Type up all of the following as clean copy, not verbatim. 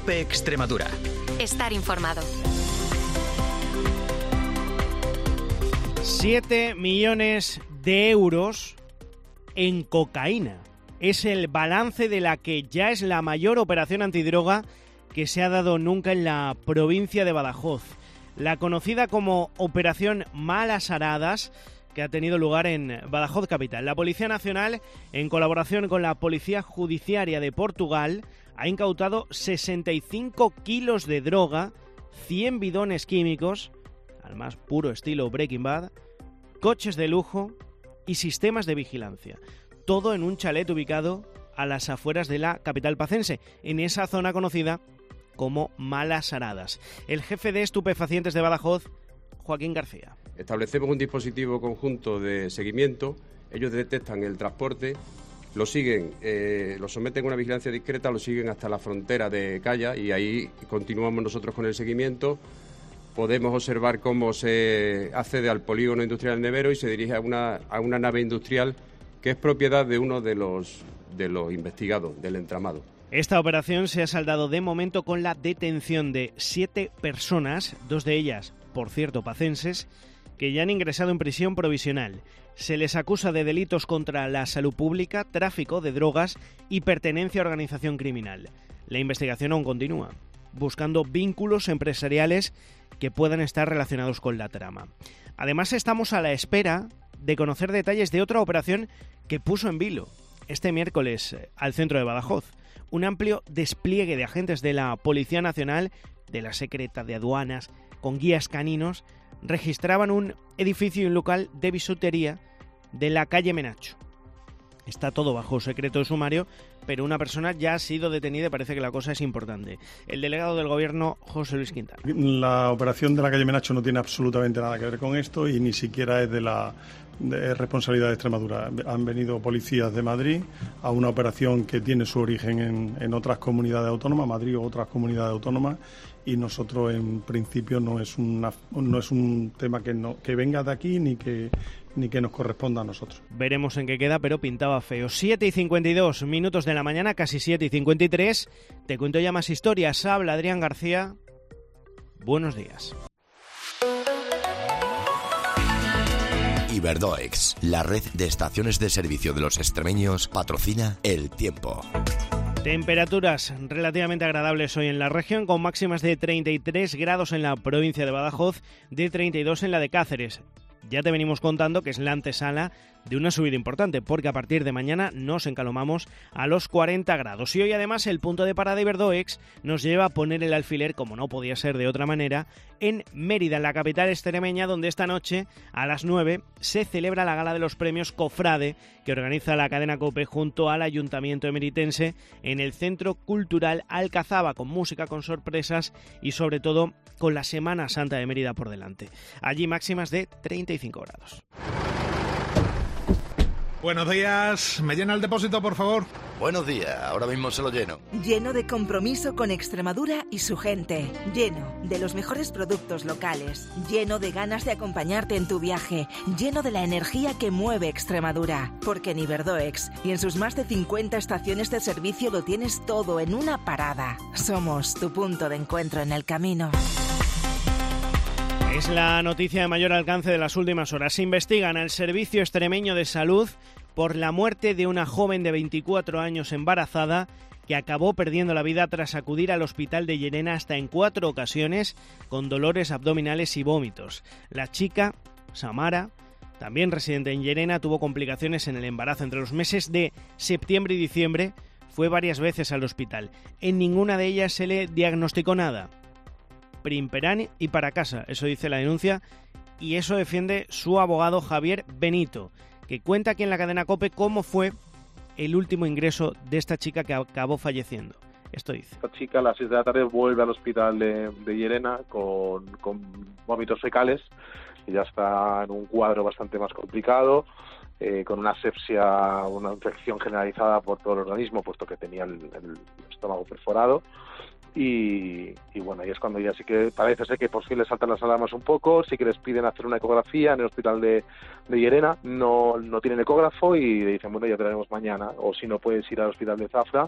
COPE Extremadura. Estar informado. 7 millones de euros en cocaína. Es el balance de la que ya es la mayor operación antidroga que se ha dado nunca en la provincia de Badajoz. La conocida como Operación Malas Aradas, que ha tenido lugar en Badajoz capital. La Policía Nacional, en colaboración con la Policía Judiciaria de Portugal, ha incautado 65 kilos de droga, 100 bidones químicos, al más puro estilo Breaking Bad, coches de lujo y sistemas de vigilancia. Todo en un chalet ubicado a las afueras de la capital pacense, en esa zona conocida como Malas Aradas. El jefe de estupefacientes de Badajoz, Joaquín García. Establecemos un dispositivo conjunto de seguimiento, ellos detectan el transporte, lo siguen, lo someten a una vigilancia discreta, lo siguen hasta la frontera de Calla y ahí continuamos nosotros con el seguimiento. Podemos observar cómo se accede al polígono industrial Nevero y se dirige a una nave industrial que es propiedad de uno de los investigados del entramado. Esta operación se ha saldado de momento con la detención de 7 personas, 2 de ellas, por cierto, pacenses, que ya han ingresado en prisión provisional. Se les acusa de delitos contra la salud pública, tráfico de drogas y pertenencia a organización criminal. La investigación aún continúa, buscando vínculos empresariales que puedan estar relacionados con la trama. Además, estamos a la espera de conocer detalles de otra operación que puso en vilo este miércoles al centro de Badajoz. Un amplio despliegue de agentes de la Policía Nacional, de la Secreta de Aduanas, con guías caninos, registraban un edificio y un local de bisutería de la calle Menacho. Está todo bajo secreto de sumario, pero una persona ya ha sido detenida y parece que la cosa es importante. El delegado del Gobierno, José Luis Quintana. La operación de la calle Menacho no tiene absolutamente nada que ver con esto y ni siquiera es de responsabilidad de Extremadura. Han venido policías de Madrid a una operación que tiene su origen en otras comunidades autónomas, Madrid o otras comunidades autónomas, y nosotros en principio no es un tema que venga de aquí ni que nos corresponda a nosotros. Veremos en qué queda, pero pintaba feo. 7:52 minutos de la mañana, casi 7:53. Te cuento ya más historias. Habla Adrián García. Buenos días. Iberdoex, la red de estaciones de servicio de los extremeños, patrocina El Tiempo. Temperaturas relativamente agradables hoy en la región, con máximas de 33 grados en la provincia de Badajoz, de 32 en la de Cáceres. Ya te venimos contando que es la antesala de una subida importante, porque a partir de mañana nos encalomamos a los 40 grados. Y hoy además el punto de parada Iberdoex nos lleva a poner el alfiler, como no podía ser de otra manera, en Mérida, en la capital extremeña, donde esta noche a las 9 se celebra la gala de los premios Cofrade, que organiza la cadena COPE junto al Ayuntamiento emeritense en el Centro Cultural Alcazaba, con música, con sorpresas y sobre todo con la Semana Santa de Mérida por delante. Allí máximas de 35 grados. Buenos días, ¿me llena el depósito, por favor? Buenos días, ahora mismo se lo lleno. Lleno de compromiso con Extremadura y su gente. Lleno de los mejores productos locales. Lleno de ganas de acompañarte en tu viaje. Lleno de la energía que mueve Extremadura. Porque en Iberdoex y en sus más de 50 estaciones de servicio lo tienes todo en una parada. Somos tu punto de encuentro en el camino. Es la noticia de mayor alcance de las últimas horas. Se investigan al Servicio Extremeño de Salud por la muerte de una joven de 24 años embarazada que acabó perdiendo la vida tras acudir al hospital de Llerena hasta en 4 ocasiones con dolores abdominales y vómitos. La chica, Samara, también residente en Llerena, tuvo complicaciones en el embarazo entre los meses de septiembre y diciembre. Fue varias veces al hospital. En ninguna de ellas se le diagnosticó nada. Primperán y para casa, eso dice la denuncia, y eso defiende su abogado Javier Benito, que cuenta aquí en la cadena COPE cómo fue el último ingreso de esta chica que acabó falleciendo. Esto dice. Esta chica a las 6 de la tarde vuelve al hospital de Llerena con vómitos fecales, y ya está en un cuadro bastante más complicado, con una asepsia, una infección generalizada por todo el organismo, puesto que tenía el estómago perforado. Y bueno, ahí es cuando ya sí que parece ser que por fin les saltan las alarmas un poco, sí que les piden hacer una ecografía en el hospital de Llerena, no tienen ecógrafo y le dicen, bueno, ya te lo haremos mañana, o si no puedes ir al hospital de Zafra,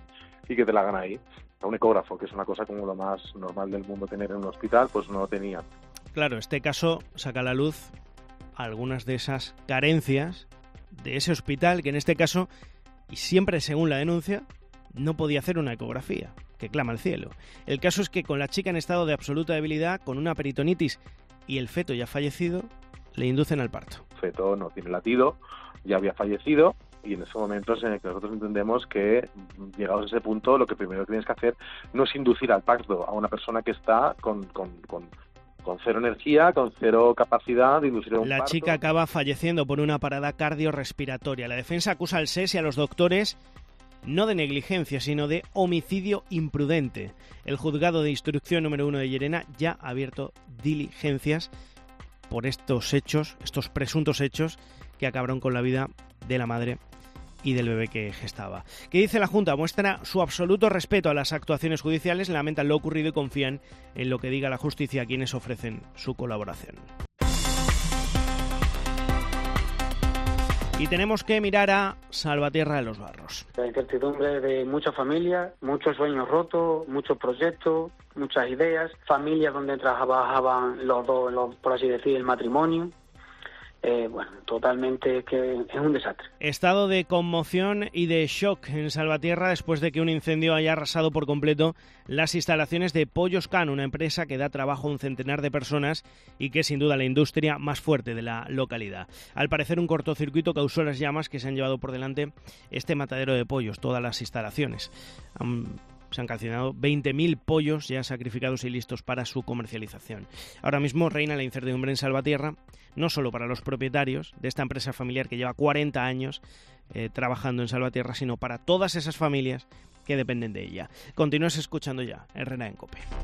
y que te la hagan ahí. Un ecógrafo, que es una cosa como lo más normal del mundo tener en un hospital, pues no lo tenían. Claro, este caso saca a la luz algunas de esas carencias de ese hospital, que en este caso, y siempre según la denuncia, no podía hacer una ecografía, que clama al cielo. El caso es que con la chica en estado de absoluta debilidad, con una peritonitis y el feto ya fallecido, le inducen al parto. El feto no tiene latido, ya había fallecido, y en ese momento es en el que nosotros entendemos que, llegados a ese punto, lo que primero que tienes que hacer no es inducir al parto a una persona que está con cero energía, con cero capacidad de inducir a un parto. La chica acaba falleciendo por una parada cardiorrespiratoria. La defensa acusa al SES y a los doctores no de negligencia, sino de homicidio imprudente. El juzgado de instrucción número 1 de Llerena ya ha abierto diligencias por estos hechos, estos presuntos hechos que acabaron con la vida de la madre y del bebé que gestaba. ¿Qué dice la Junta? Muestra su absoluto respeto a las actuaciones judiciales, lamentan lo ocurrido y confían en lo que diga la justicia a quienes ofrecen su colaboración. Y tenemos que mirar a Salvatierra de los Barros. La incertidumbre de muchas familias, muchos sueños rotos, muchos proyectos, muchas ideas, familias donde trabajaban los dos, por así decir, el matrimonio. Totalmente que es un desastre. Estado de conmoción y de shock en Salvatierra después de que un incendio haya arrasado por completo las instalaciones de Pollos Can, una empresa que da trabajo a un centenar de personas y que es sin duda la industria más fuerte de la localidad. Al parecer un cortocircuito causó las llamas que se han llevado por delante este matadero de pollos, todas las instalaciones. Se han calcinado 20.000 pollos ya sacrificados y listos para su comercialización. Ahora mismo reina la incertidumbre en Salvatierra, no solo para los propietarios de esta empresa familiar que lleva 40 años trabajando en Salvatierra, sino para todas esas familias que dependen de ella. Continúas escuchando ya Herrera en COPE.